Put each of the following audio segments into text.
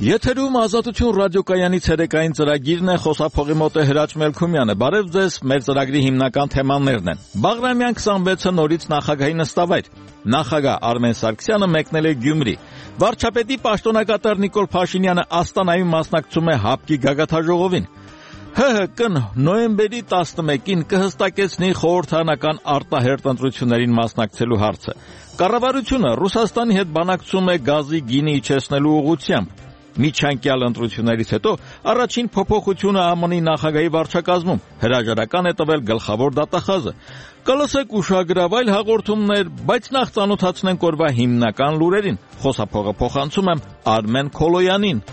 Եթերում Ազատություն ռադիոկայանի ցերեկային ծրագիրն է, խոսափողի մոտ է Հրաչ Մելքումյանը։ Բարև ձեզ, մեր ծրագրի հիմնական թեմաներն են։ Բաղրամյան 26-ը նորից նախագահի նստավայր։ Նախագահ Արմեն Սարգսյանը մեկնել է Գյումրի։ Վարչապետի պաշտոնակատար Նիկոլ Փաշինյանը Աստանայում մասնակցում է ՀԱՊԿ-ի գագաթնաժողովին։ ՀՀԿ-ն նոյեմբերի 11-ին կհստակեցնի խորհրդարանական արտահերթ ընտրություններին մասնակցելու հարցը։ Կառավարությունը Ռուսաստանի հետ բանակցում է գազի գինի իջեցնելու ուղղությամբ։ Միջանկյալ ընտրություններից հետո առաջին փոփոխությունը ԱՄՆ-ի նախագահի վարչակազմում հրաժարական է տվել գլխավոր դատախազը։ Կլսեք ուշագրավ այլ հաղորդումներ, բայց նախ ծանոթացնենք օրվա հիմնական լուրերին։ Խոսափողը փոխանցում եմ Արմեն Քոլոյանին։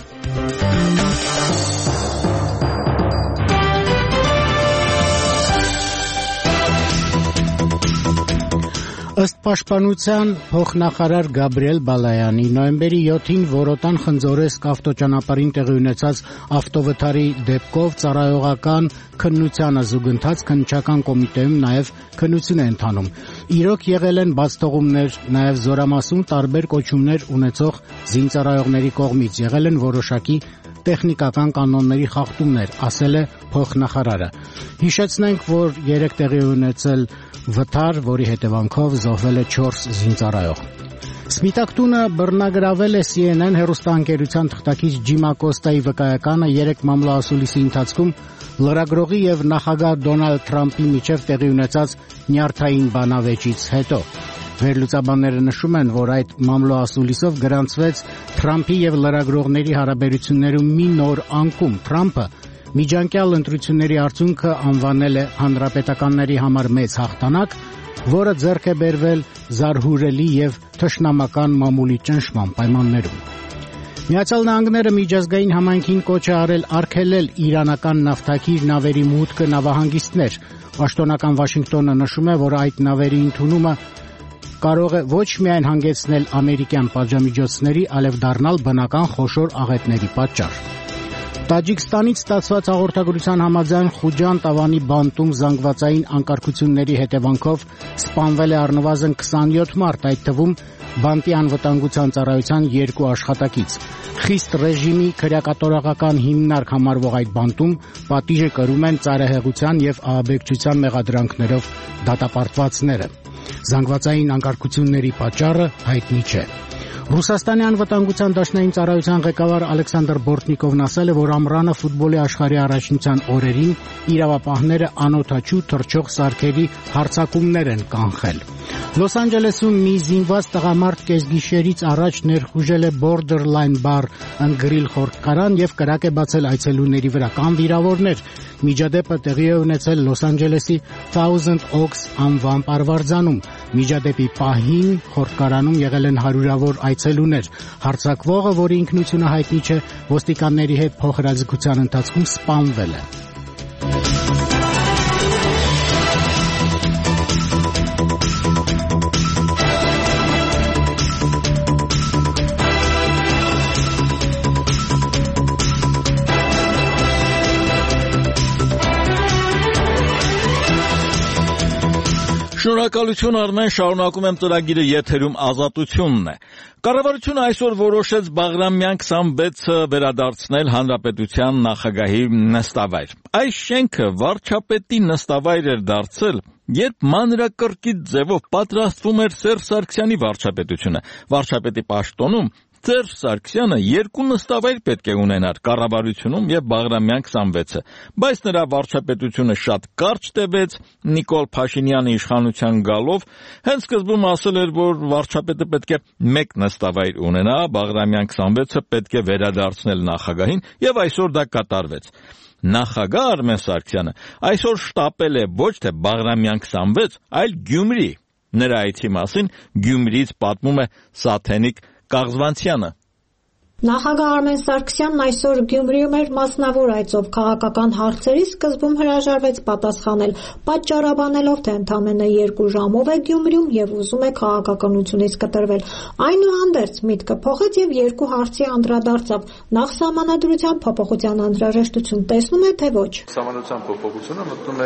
Ըստ պաշտպանության փոխնախարար Գաբրիել Բալայանի նոյեմբերի 7-ին Որոտան Խնձորեսկ ավտոճանապարհին տեղի ունեցած ավտովթարի դեպքով ծառայողական քննությանը զուգընթաց քննչական կոմիտեում նաև քննություն է ընթանում։ Իրոք եղել են բացթողումներ, նաև Զորամասում տարբեր կոչումներ ունեցող զինծառայողների կողմից, եղել են որոշակի տեխնիկական կանոնների խախտումներ, ասել է փոխնախարարը։ Հիշեցնենք, որ 3 տեղի ունեցել վթար, որի հետևանքով զոհվել է 4 զինծառայող։ Սպիտակ տունը բռնագրավել է CNN հեռուստաընկերության թղթակից Ջիմ Ակոստայի վկայականը 3 մամլոասուլիսի ընթացքում լրագրողի եւ նախագահ Դոնալդ Թրամփի միջև տեղի ունեցած նյարդային բանավեճից հետո։ Վերլուծաբանները նշում են, որ այդ մամլոասուլիսով գրանցվեց Թրամփի եւ լրագրողների հարաբերություններում մի նոր անկում։ Թրամփը միջանկյալ ընտրությունների արդյունքը անվանել է հանրապետականների համար մեծ հաղթանակ, որը ձեռք է բերվել զարհուրելի եւ թշնամական մամուլի ճնշման պայմաններում։ Միացյալ Նահանգները միջազգային համայնքին կոչ է արել արգելել իրանական նավթաքիր նավերի մուտքը նավահանգիստներ։ Պաշտոնական Վաշինգտոնը նշում է, որ այդ նավերի ընդունումը կարող է ոչ միայն հանգեցնել ամերիկյան պատժամիջոցների, այլև դառնալ բնական խոշոր աղետների պատճառ։ Տաջիկստանից ստացված հաղորդագրության համաձայն Խուջան Տավանի բանտում զանգվածային անկարգությունների հետևանքով սպանվել է առնվազն 27 մարդ, այդ թվում բանտի անվտանգության ծառայության 2 աշխատակից։ Խիստ ռեժիմի քրեակատորական հիմնարկ համարվող այդ բանտում պատիժը կրում են ծայրահեղության եւ ահաբեկչության մեղադրանքներով դատապարտվածները։ Զանգվածային անկարգությունների պատճառը հայտնի չէ։ Ռուսաստանի անվտանգության դաշնային ծառայության ղեկավար Ալեքսանդր Բորտնիկովն ասել է, որ ամռանը ֆուտբոլի աշխարհի առաջնության օրերին իրավապահները անօթաչու թռչող սարքերի հարձակումներ են կանխել։ Լոս Անջելեսում մի զինված տղամարդ կեսգիշերից առաջ ներխուժել է Borderline Bar ընկրիլ խորքարան եւ կրակ է բացել այցելուների վրա։ Կան վիրավորներ։ Միջադեպը տեղի է ունեցել Լոս Անջելեսի Thousand Oaks անվան պարվարձանում։ Միջադեպի պահին խորքարանում եղել են հարյուրավոր այցելուներ։ Հարձակվողը, որի ինքնությունը հայտնի չէ, ոստիկանների հետ փոխհրաձգության ընթացքում սպանվել է։ Շնորհակալություն Արմեն, շարունակում եմ ծրագիրը, եթերում Ազատությունն է։ Կառավարությունը այսօր որոշեց Բաղրամյան 26-ը վերադարձնել հանրապետության նախագահի նստավայր։ Այս շենքը վարչապետի նստավայր էր դարձել, երբ մանրակրկիտ ձևով պատրաստվում էր Սերժ Սարգսյանի վարչապետությունը։ Վարչապետի պաշտոնում Սերժ Սարգսյանը 2 նստավայր պետք է ունենար կառավարությունում եւ Բաղրամյան 26-ը, բայց նրա վարչապետությունը շատ կարճ տևեց։ Նիկոլ Փաշինյանը իշխանության գալով հենց սկզբում ասել էր, որ վարչապետը պետք է 1 նստավայր ունենա, Բաղրամյան 26-ը պետք է վերադարձնել նախագահին եւ այսօր դա կատարվեց։ Նախագահ Արմեն Սարգսյանը այսօր շտապել է ոչ թե Բաղրամյան 26, այլ Գյումրի։ Նրա այցի մասին Գյումրիից պատմում է Սաթենիկ Կաղզվանցյանը։ Նախագահ Արմեն Սարգսյանն այսօր Գյումրիում էր մասնավոր այցով քաղաքական հարցերի սկզբում հրաժարվեց պատասխանել, պատճառաբանելով, թե ընդամենը 2 ժամով է Գյումրիում եւ ուզում է քաղաքականությունից կտրվել։ Այնուհանդերձ միտքը փոխեց եւ 2 հարցի անդրադարձավ։ Նախ սահմանադրության փոփոխության անհրաժեշտություն տեսնում է, թե ոչ։ Սահմանադրության փոփոխությունը մտնում է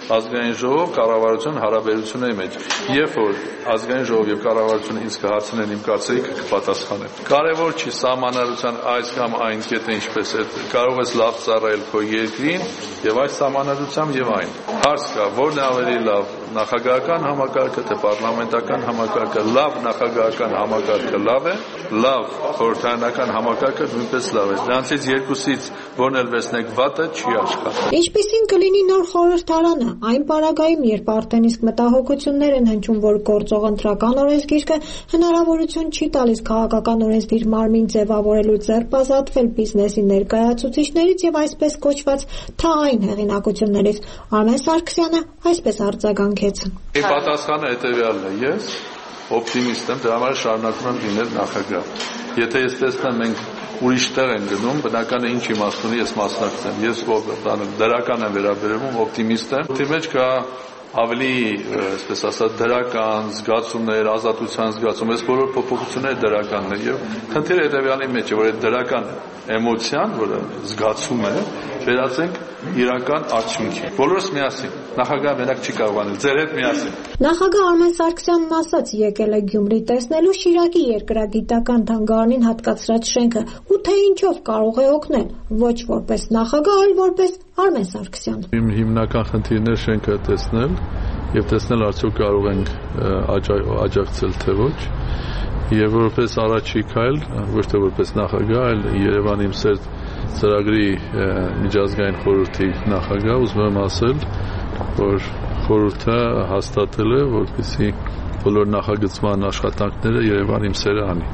ազգային ժողով կառավարության հարաբերությունների մեջ։ Երբ որ ազգային ժողով եւ կառավարությունը ինձ կհարցնեն իմ կարծիքը կպատասխանեմ։ Կարևոր չի սահմանադրության այս կամ այն կետը ինչպես է, կարող ես լավ ծառայել քո երկրին եւ այս սահմանադրությամբ եւ այն։ Հարց կա, որն է ավելի լավ, նախագահական համակարգը թե պարլամենտական համակարգը։ Լավ նախագահական համակարգը լավ է, լավ խորհրդարանական համակարգը նույնպես լավ է։ Դրանցից երկուսից որն էլ վերցնեք վատը չի աշխատի։ Ինչպիսին կլինի նոր խորհրդարանը, այն պարագայում, երբ արդեն իսկ մտահոգություններ են հնչում, որ գործող ընտրական օրենսգիրքը հնարավորություն չի տալիս քաղաքական օրենսդիր մարմին ձևավորելու ձեռբազատվել բիզնեսի ներկայացուցիչներից եւ այսպես կոչված թաղային հեղինակություններից։ Արմեն Սարգսյանը այսպես արձագանքեց։ Պատասխանը հետեւյալն է. ես օպտիմիստ եմ, դրա համար շարունակում եմ լինել նախագահ։ Եթե ես տեսնեմ մենք ուրիշ տեղ են գնում, բնական է ինչ իմաստ ունի ես մասնակցեմ։ Ես դրական եմ վերաբերվում, օպտիմիստ եմ։ Դի մեջ կա ավելի, այսպես ասած, դրական զգացումներ, ազատության զգացում, այս բոլոր փոփոխությունները դրականն է եւ խնդիրը հետեւյալի մեջ է, որ այդ դրական էմոցիան, որը զգացում է, վերածենք իրական արդյունքի։ Բոլորս միասին, նախագահը մենակ չի կարող անել, ձեր հետ միասին։ Նախագահ Արմեն Սարգսյանն ասաց, եկել է Գյումրի տեսնելու Շիրակի երկրագիտական թանգարանին հատկացրած շենքը ու թե ինչով կարող է օգնել, ոչ որպես նախագահ, այլ որպես Արմեն Սարգսյան։ Իմ հիմնական խնդիրն է շենքը տեսնել եւ տեսնել արդյոք կարող ենք աջակցել թե ոչ։ Եվ որպես առաջի քայլ, ոչ թե որպես նախագահ, այլ Երևանի իմ սեր ծրագրի միջազգային խորհրդի նախագահ, ուզում եմ ասել, որ խորհուրդը հաստատել է, որպեսզի բոլոր նախագծման աշխատանքները Երևանի իմ սերը անի։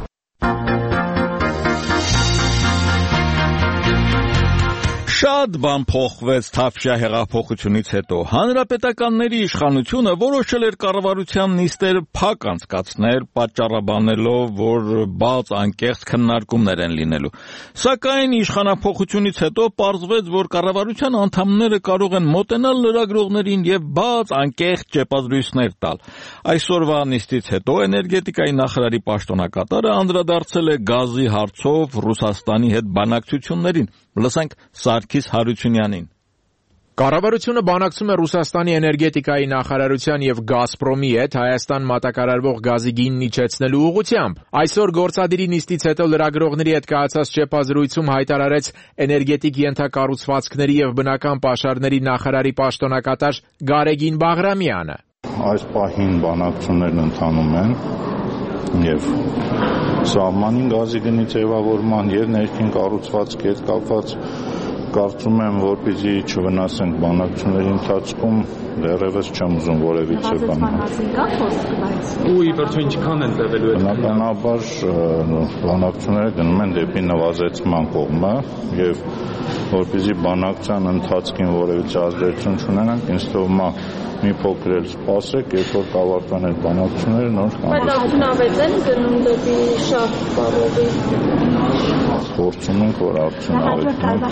Շատ բան փոխվեց Թավշյա հեղափոխությունից հետո։ Հանրապետականների իշխանությունը որոշել էր կառավարության նիստեր փակ անցկացնել, պատճառաբանելով, որ բաց անկեղծ քննարկումներ են լինելու։ Սակայն իշխանափոխությունից հետո պարզվեց, որ կառավարության անդամները կարող են մոտենալ լրագրողներին եւ բաց անկեղծ ճեպազրույցներ տալ։ Այսօրվա նիստից հետո էներգետիկայի նախարարի պաշտոնակատարը անդրադարձել է գազի հարցով Ռուսաստանի հետ բանակցություններին։ Լսենք Սարգիս Հարությունյանին։ Կառավարությունը բանակցում է Ռուսաստանի էներգետիկայի նախարարության եւ Գազպրոմի հետ Հայաստան մատակարարվող գազի գինն իջեցնելու ուղղությամբ։ Այսօր գործադիրի նիստից հետո լրագրողների հետ կայացած ճեպազրույցում հայտարարեց էներգետիկ ենթակառուցվածքների եւ բնական պաշարների նախարարի պաշտոնակատար Գարեգին Բաղրամյանը։ Այս պահին բանակցություններն ընթանում են եւ սահմանին գազի գնի ձևավորման եւ ներքին կառուցվածքի հետ կապված կարծում եմ, որպեսզի չվնասենք բանակցությունների ընթացքում, դեռևս չեմ ուզում որևիցե բան։ Ու ի վերջո ինչքան են տևելու այդ բնականաբար բանակցությունները գնում են դեպի նվազեցման կողմը եւ որպեսզի բանակցության ընթացքին որևիցե ազդեցություն չունենանք, ինձ թվում է մի փոքր էլ սպասեք, երբ որ կավարտվեն այդ բանակցությունները, նոր Բայց արդյունավետ են գնում դեպի շահ բառովի։ Փորձում ենք, որ արդյունավետ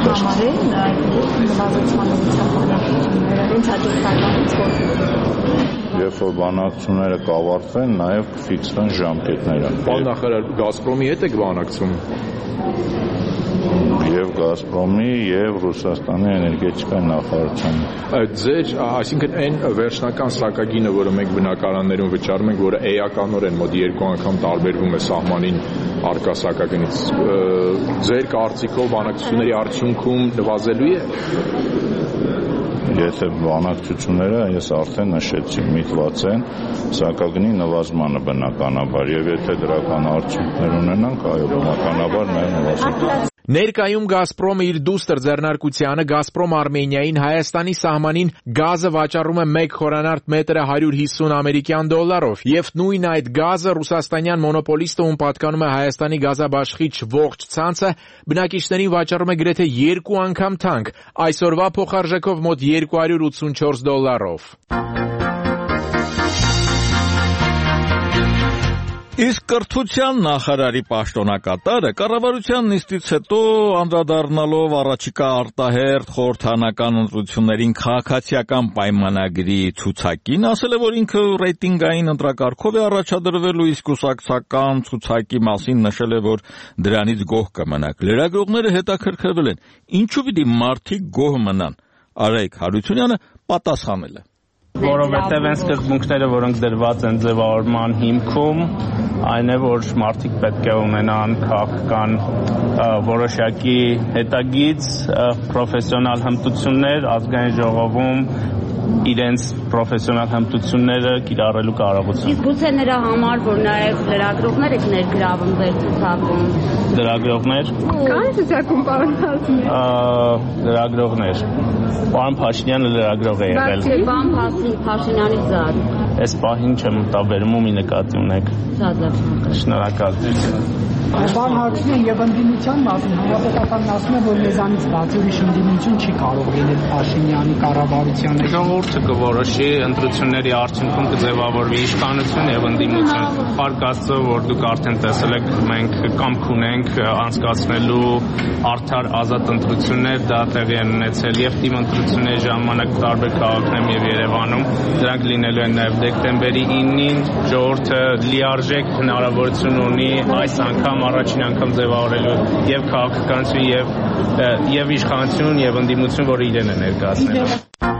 Երբ որ բանակցությունները կավարտվեն, նաև կֆիքսվեն ժամկետները։ Պարոն նախարար, Գազպրոմի հետ եք բանակցում։ Եվ Գազպրոմի, եւ Ռուսաստանի էներգետիկայի նախարարության։ Ձեր, այսինքն այն վերջնական սակագինը, որը մենք բնակարաններում վճարում ենք, որը էականորեն մոտ 2 անգամ տարբերվում է սահմանին առկա սակագնից, ձեր կարծիքով բանակցությունների արդյունքում նվազելու է։ Եթե բանակցությունները, ես արդեն նշեցի, միտված են սակագնի նվազմանը բնականաբար, եւ եթե դրական արդյունքներ ունենանք, այո, բնականաբար նաև նվազի։ Ներկայում Գազպրոմը իր դուստր ձեռնարկությանը Գազպրոմ Արմենիային Հայաստանի սահմանին գազը վաճառում է 1 խորանարդ մետրը $150 ամերիկյան դոլարով, եւ նույն այդ գազը ռուսաստանյան մոնոպոլիստը, ում պատկանում է Հայաստանի գազաբաշխիչ ողջ ցանցը, բնակիչներին վաճառում է գրեթե 2 անգամ թանկ, այսօրվա փոխարժեքով մոտ $284։ Իսկ կրթության նախարարի պաշտոնակատարը կառավարության նիստից հետո անդրադառնալով առաջիկա արտահերթ խորհրդարանական ընտրություններին քաղաքացիական պայմանագրի ցուցակին ասել է, որ ինքը ռեյտինգային ընտրակարգով է առաջադրվելու, իսկ կուսակցական ցուցակի մասին նշել է, որ դրանից գոհ կմնաք։ Լրագրողները հետաքրքրվել են, ինչու պիտի մարդիկ գոհ մնան։ Արայք Հարությունյանը պատասխանել է։ Որովհետև այն սկզբունքները, որոնք դրված են ձևավորման հիմքում, այն է, որ մարդիկ պետք է ունենան քաղաքական որոշակի հետագիծ, պրոֆեսիոնալ հմտություններ, ազգային ժողովում իրենց պրոֆեսիոնալ հմտությունները կիրառելու կարողություն։ Իսկ գուցե նրա համար, որ նաև լրագրողներ եք ներգրավում ձեր ցուցակում։ Լրագրողներ։ Կան ցուցակում պարոն Փաշինյան։ Լրագրողներ։ Պարոն Փաշինյանը լրագրող է եղել։ Պարոն Փաշինյանի զար։ Այս պահին չեմ տաբերում ումի նկատի ունեք։ Շնորհակալ։ Պարոն Հակոբյան, եւ ընդդիմության մասին հանրապետականն ասում է, որ մեզանից բացի ուրիշ ընդդիմություն չի կարող լինել Փաշինյանի կառավարությանը։ Ժողովուրդը կորոշի, ընտրությունների արդյունքում կձևավորվի իշխանություն եւ ընդդիմություն։ Փառք Աստծո, որ դուք արդեն տեսել եք, մենք կամք ունենք անցկացնելու արդար ազատ ընտրություններ, դա տեղի են ունեցել եւ թիմ ընտրությունների ժամանակ տարբեր քաղաքներում եւ Երևանում։ Դրանք լինելու են նաեւ դեկտեմբերի 9-ին։ Ժողովուրդը լիարժեք հնարավորություն ունի այս անգամ առաջին անգամ ձևավորելու եւ քաղաքականություն եւ իշխանություն եւ ընդդիմություն, որը իրեն է ներկայացնելու։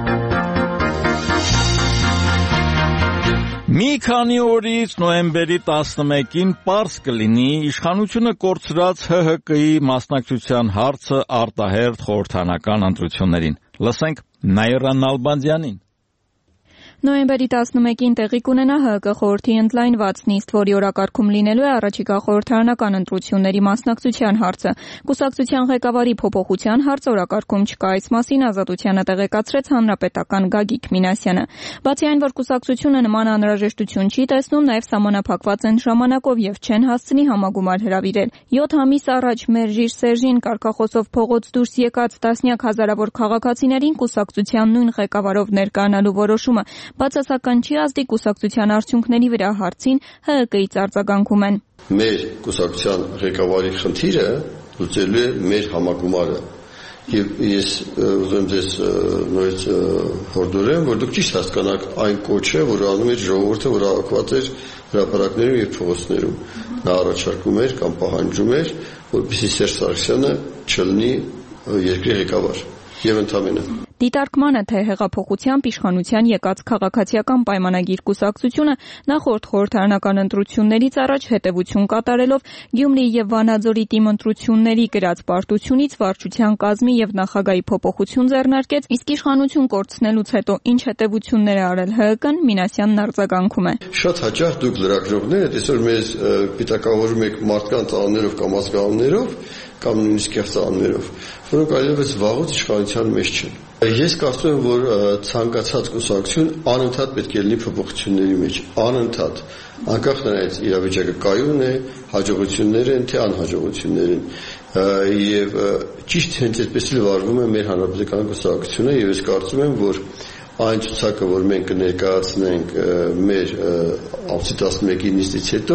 Մի քանի օրից նոյեմբերի 11-ին պարզ կլինի իշխանությունը կորցրած ՀՀԿ-ի մասնակցության հարցը արտահերթ խորհրդանական ընտրություններին։ Լսենք Նաիրա Նալբանդյանին։ Նոյեմբերի 11-ին տեղի կունենա ՀՀԿ խորհրդի ընդլայնված նիստ, որի օրակարգում լինելու է առաջիկա խորհրդարանական ընտրությունների մասնակցության հարցը։ Կուսակցության ղեկավարի փոփոխության հարց օրակարգում չկա, այս մասին Ազատությանը տեղեկացրեց հանրապետական Գագիկ Մինասյանը։ Բացի այն, որ կուսակցությունը նման անհրաժեշտություն չի տեսնում, նաև սահմանափակված են ժամանակով եւ չեն հասցնի համագումար հրավիրել։ 7 ամիս առաջ Մերժիր Սերժին կարգախոսով փողոց դուրս եկած տասնյակ հազարավոր քաղաքացիներին կուսակցության նույն ղեկավարով ներկայանալու որոշումը բացասական չի ազդի կուսակցության արդյունքների վրա հարցին ՀՀԿ-ից արձագանքում են։ Մեր կուսակցության ղեկավարի խնդիրը լուծելու է մեր համագումարը։ Եվ ես ուզում ձեզ նորից հորդորեմ, որ դուք ճիշտ հասկանաք այն կոչը, որ անում էր ժողովուրդը, որ հավաքված էր հրապարակներում եւ փողոցներում։ Նա առաջարկում էր կամ պահանջում էր, որպեսզի Սերժ Սարգսյանը չլինի երկրի ղեկավար։ Եվ ընդամենը Դիտարկմանը, թե հեղափոխությամբ իշխանության եկած քաղաքացիական պայմանագիր կուսակցությունը նախորդ խորհրդարանական ընտրություններից առաջ հետևություն կատարելով Գյումրի եւ Վանաձորի թիմ ընտրությունների գրած պարտությունից վարչության կազմի եւ նախագահի փոփոխություն ձեռնարկեց, իսկ իշխանություն կորցնելուց հետո ինչ հետևություններ է արել ՀՀԿ-ն, Մինասյանն արձագանքում է։ Շատ հաճախ դուք լրագրողները այսօր մեզ պիտակավորում եք մարդկանց անուններով կամ ազգանուններով կամ նույնիսկ կեղծանուններով, որոնք այլևս վաղուց իշխանության մեջ չեն։ Ես կարծում եմ, որ ցանկացած կուսակցություն անընդհատ պետք է լինի փոփոխությունների մեջ, անընդհատ, անկախ նրանից իրավիճակը կայուն է, հաջողություններ են, թե անհաջողություններ են։ Եվ ճիշտ հենց այդպես էլ վարվում է մեր հանրապետական կուսակցությունը, եւ ես կարծում եմ, որ այն ցուցակը, որ մենք կներկայացնենք մեր ամսի 11-ի նիստից հետո,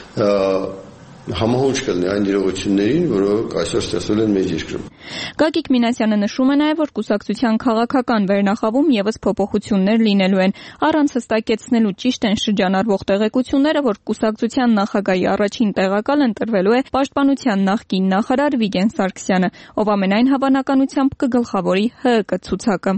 համահունչ կլինի այն իրողություններին, որոնք այսօր ստեղծվել են մեր երկրում։ Գագիկ Մինասյանը նշում է նաև, որ կուսակցության քաղաքական վերնախավում եւս փոփոխություններ լինելու են։ Առանց հստակեցնելու ճիշտ են շրջանառվող տեղեկությունները, որ կուսակցության նախագահի առաջին տեղակալ ընտրվելու է Պաշտպանության նախկին նախարար Վիգեն Սարգսյանը, ով ամենայն հավանականությամբ կգլխավորի ՀՀԿ ցուցակը։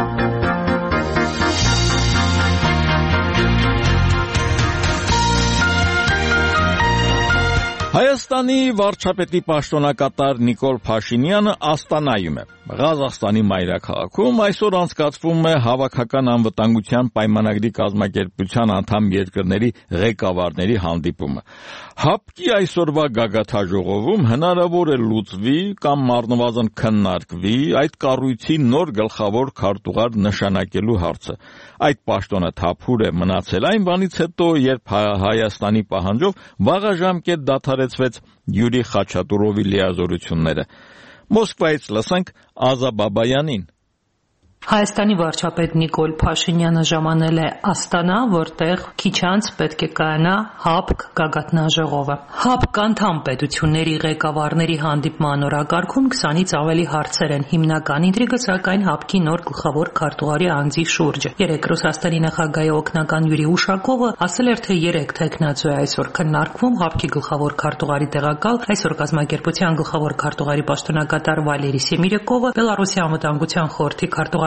Հայաստանի վարչապետի պաշտոնակատար Նիկոլ Փաշինյանը Աստանայում է։ Ղազախստանի մայրաքաղաքում այսօր անցկացվում է հավաքական անվտանգության պայմանագրի կազմակերպության անդամ երկրների ղեկավարների հանդիպումը։ ՀԱՊԿ-ի այսօրվա գագաթաժողովում հնարավոր է լուծվի կամ առնվազն քննարկվի այդ կառույցի նոր գլխավոր քարտուղար նշանակելու հարցը։ Այդ պաշտոնը թափուր է մնացել այն բանից հետո, երբ Հայաստանի պահանջով վաղաժամկետ դադարեցվեց Յուրի Խաչատուրովի լիազորությունները։ Մոսկվայից լսենք Ազա Բաբայանին։ Հայաստանի վարչապետ Նիկոլ Փաշինյանը ժամանել է Աստանա, որտեղ քիչ անց պետք է կայանա ՀԱՊԿ գագաթնաժողովը։ ՀԱՊԿ անդամ պետությունների ղեկավարների հանդիպման օրակարգում 20-ից ավելի հարցեր են։ Հիմնական ինտրիգը սակայն ՀԱՊԿ-ի նոր գլխավոր քարտուղարի անձի շուրջ է։ Երեկ Ռուսաստանի նախագահի օգնական Յուրի Ուշակովը ասել էր, թե 3 թեկնածու է այսօր քննարկվում ՀԱՊԿ-ի գլխավոր քարտուղարի տեղակալ, այսօր կազմակերպության գլխավոր քարտուղարի պաշտոնակատար Վալերի Սեմիրեկովը, Բելարուսի անվտանգության խորհրդի քարտուղար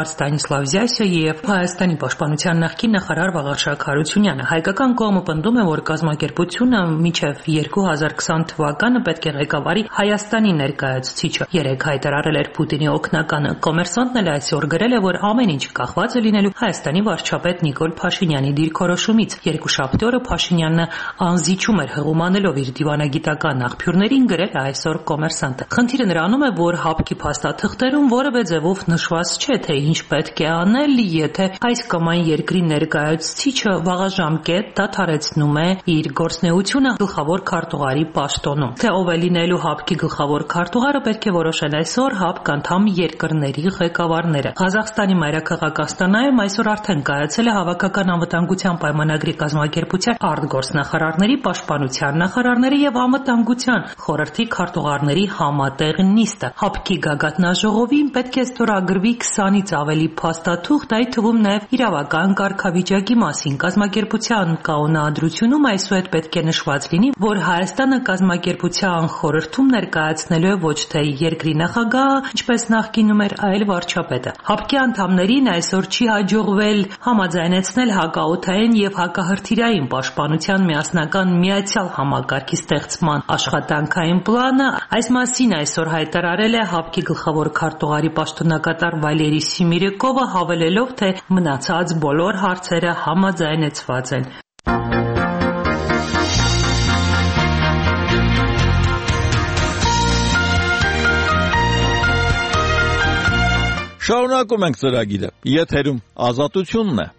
ղեկավար Ստանիսլավ Զյասը եւ Հայաստանի պաշտպանության նախկին նախարար Վաղարշակ Հարությունյանը։ Հայկական կողմը պնդում է, որ կազմակերպությունը մինչև 2020 թվականը պետք է ղեկավարի Հայաստանի ներկայացուցիչը։ Երեկ հայտարարել էր Պուտինի օգնականը։ Կոմերսանտն էլ այսօր գրել է, որ ամեն ինչ կախված է լինելու Հայաստանի վարչապետ Նիկոլ Փաշինյանի դիրքորոշումից։ Երկուշաբթի օրը Փաշինյանը անզիջում էր հղում անելով իր դիվանագիտական աղբյուրներին, գրել է այսօր Կոմերսանտը։ Խնդիրը նրանում է, որ ՀԱՊԿ-ի փաստաթղթերում որևէ ձևով նշված չէ, թե ինչ պետք է անել, եթե այս կամ այն երկրի ներկայացուցիչը վաղաժամկետ դադարեցնում է իր գործունեությունը գլխավոր քարտուղարի պաշտոնում։ Թե ով է լինելու ՀԱՊԿ-ի գլխավոր քարտուղարը, պետք է որոշեն այսօր ՀԱՊԿ անդամ երկրների ղեկավարները։ Ղազախստանի մայրաքաղաք Աստանայում այսօր արդեն կայացել է Հավաքական անվտանգության պայմանագրի կազմակերպության արտգործնախարարների, պաշտպանության նախարարների եւ անվտանգության խորհրդի քարտուղարների համատեղ նիստը։ ՀԱՊԿ-ի գագաթնաժողովին պետք է ստորագրվի 20-ից ավելի փաստաթուղթ, այդ թվում նաեւ իրավական կարգավիճակի մասին։ Կազմակերպության կանոնադրությունում այսուհետ պետք է նշված լինի, որ Հայաստանը կազմակերպության խորհրդում ներկայացնելու է ոչ թե երկրի նախագահը, ինչպես նախկինում էր, այլ վարչապետը։ ՀԱՊԿ-ի անդամներին այսօր չի հաջողվել համաձայնեցնել հակաօդային եւ հակահրթիռային պաշտպանության միասնական միացյալ համակարգի ստեղծման աշխատանքային պլանը։ Այս մասին այսօր հայտարարել է ՀԱՊԿ-ի գլխավոր քարտուղարի պաշտոնակատար Վալերի Սիմիրեկովը, հավելելով, թե մնացած բոլոր հարցերը համաձայնեցված են։ Շարունակում ենք ծրագիրը։ Եթերում Ազատությունն է։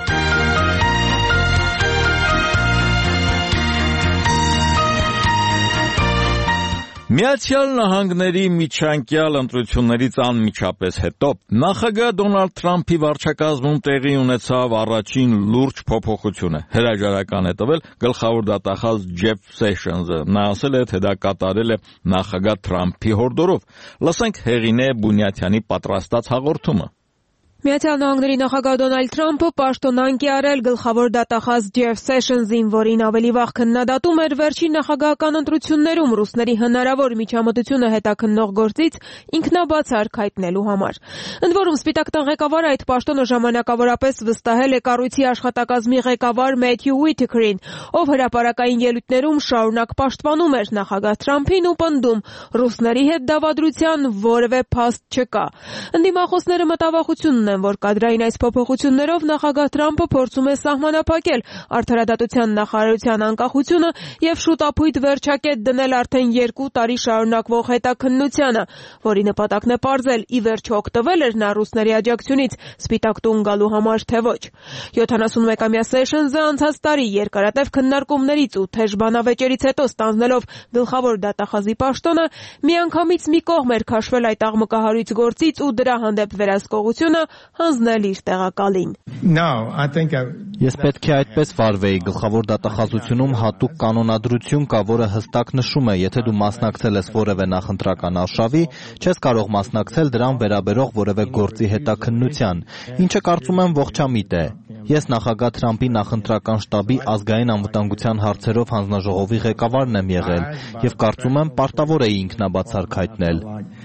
Միացյալ Նահանգների միջանկյալ ընտրություններից անմիջապես հետո նախագահ Դոնալդ Թրամփի վարչակազմում տեղի ունեցավ առաջին լուրջ փոփոխությունը։ Հրաժարական է տվել գլխավոր դատախազ Ջեֆ Սեշնսը։ Նա ասել է, թե դա կատարել է նախագահ Թրամփի հորդորով։ Լսենք Հեղինե Բունյաթյանի պատրաստած հաղորդումը։ Միացյալ Նահանգների նախագահ Դոնալդ Թրամփը պաշտոնանկ է արել գլխավոր դատախազ Ջեֆ Սեշնսին, որին ավելի վաղ քննադատում էր վերջին նախագահական ընտրություններում ռուսների հնարավոր միջամտությունը հետաքննող գործից ինքնաբացարկ հայտնելու համար։ Ընդ որում Սպիտակ տան ղեկավարը այդ պաշտոնը ժամանակավորապես վստահել է կառույցի աշխատակազմի ղեկավար Մեթյու Ուիթքերին, ով հրապարակային ելույթներում շարունակ պաշտպանում էր նախագահ Թրամփին ու պնդում ռուսների հետ դավադրության որևէ փաստ չկա։ Ընդդիմախոսները մտավախություն ունեն, որ կադրային այս փոփոխություններով նախագահ Թրամփը փորձում է սահմանափակել արդարադատության նախարարության անկախությունը եւ շուտապույտ վերջակետ դնել արդեն 2 տարի շարունակվող հետաքննությանը, որի նպատակն է պարզել ի վերջո օգտվել էր նա ռուսների աջակցությունից Սպիտակ տուն գալու համար, թե ոչ։ 71-ամյա Սեշնսը անցած տարի երկարատև քննարկումներից ու թեժ բանավեճերից հետո ստանձնելով գլխավոր դատախազի պաշտոնը, միանգամից մի կողմ էր քաշվել այդ աղմկահարույց գործից ու դրա հանդեպ վերահսկողությունը հանձնել իր տեղակալին։ Ես պետք է այդպես վարվեի։ Գլխավոր դատախազությունում հատուկ կանոնադրություն կա, որը հստակ նշում է, եթե դու մասնակցել ես որևէ նախընտրական արշավի, չես կարող մասնակցել դրան վերաբերող որևէ գործի հետաքննության, ինչը կարծում եմ ողջամիտ է։ Ես նախագահ Թրամփի նախընտրական շտաբի ազգային անվտանգության հարցերով հանձնաժողովի ղեկավարն եմ եղել եւ կարծում եմ պարտավոր էի ինքնաբացարկ հայտնել։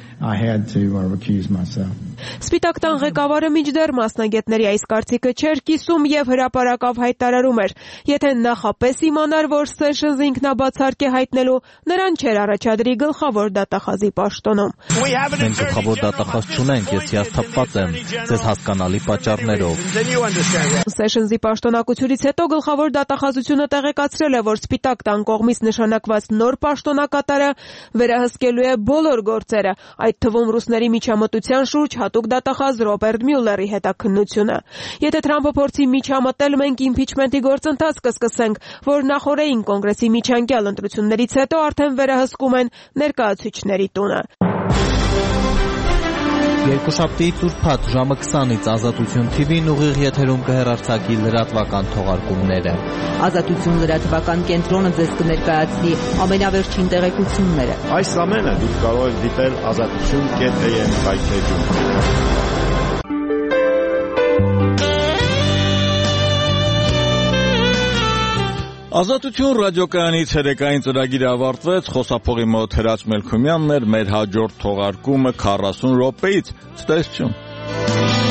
Սպիտակ տան ղեկավարը մինչդեռ մասնագետների այս կարծիքը չէր կիսում եւ հրապարակավ հայտարարում էր. եթե նախապես իմանար, որ Սեշնսը ինքնաբացարկ է հայտնելու, նրան չէր առաջադրի գլխավոր դատախազի պաշտոնում։ Մենք գլխավոր դատախազ չունենք, ես հիասթափված եմ, ձեզ հասկանալի պատճառներով։ Սեշնսի պաշտոնակությունից հետո գլխավոր դատախազությունը տեղեկացրել է, որ Սպիտակ տան կողմից նշանակված նոր պաշտոնակատարը վերահսկելու է բոլոր գործերը, այդ թվում ռուսների միջամտության շուրջ հատուկ դատախազ Ռոբերտ Մյուլլերի հետաքննությունը։ Եթե Թրամփը փորձի միջամտել, մենք իմպիչմենտի գործընթաց կսկսենք, որ նախորդային կոնգրեսի միջանկյալ ընտրություններից հետո արդեն վերահսկում են ներկայացուցիչների տունը։ Երկուշաբթիից ուրբաթ ժամը 20-ից Ազատություն TV-ն ուղիղ եթերում կհեռարձակի լրատվական թողարկումները։ Ազատություն լրատվական կենտրոնը ձեզ կներկայացնի ամենավերջին տեղեկությունները։ Այս ամենը դուք կարող եք դիտել azatutun.am վայրէջում։ Ազատություն ռադիոկայանի ցերեկային ծրագիրը ավարտվեց, խոսափողի մոտ Հրաչ Մելքումյանն էր, մեր հաջորդ թողարկումը 40 րոպեից։ Ցտեսություն։